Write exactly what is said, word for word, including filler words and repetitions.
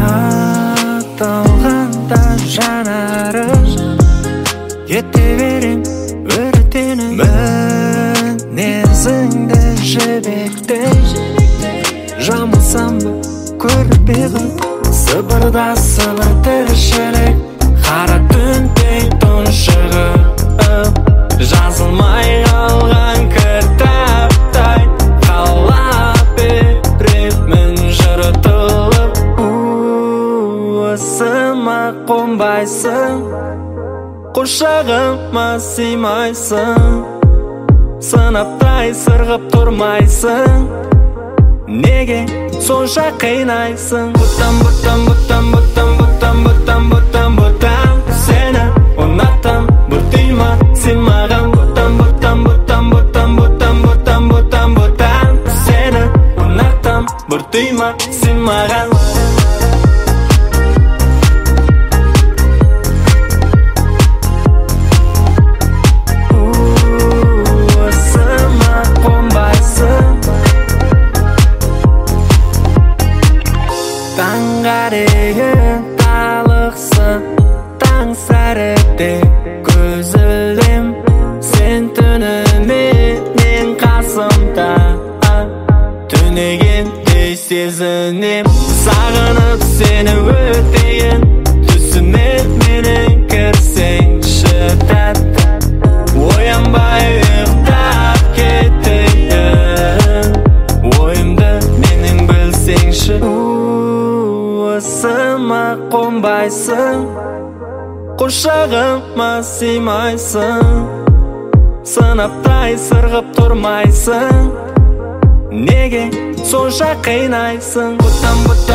аталғанда жанары ете берем өртеніп мінезіңді жібектей жамылсам ба көріп едің сыбырда сыбыр тіршілік қара түнде тұншығып жазылмай қалған кітаптай қалап беремін жыртылып уысыма қонбайсың құшағыма сыймайсың сынаптай сырғып тұрмайсың неге сонша қинайсың бұттан бұттан бұттан бұттан бұттан бұттан бұттан бұттан сені ұнатам бұттый ма сен маған бұттан бұттан бұттан бұттан бұттан бұттан бұттан бұттан сені ұнатам бұттый ма сен маған таңғарейін талықсың таң сәріде көз ілдім сен түніменен қасымда түнегендей сезінем сағынып сені өтейін түсіме менің кірсеңші тәтті оянбай ұйықтап кетейін ойымды менің білсеңші уысыма қонбайсың құшағыма сыймайсың сынаптай сырғып тұрмайсың неге сонша қинайсың бұттан бұттан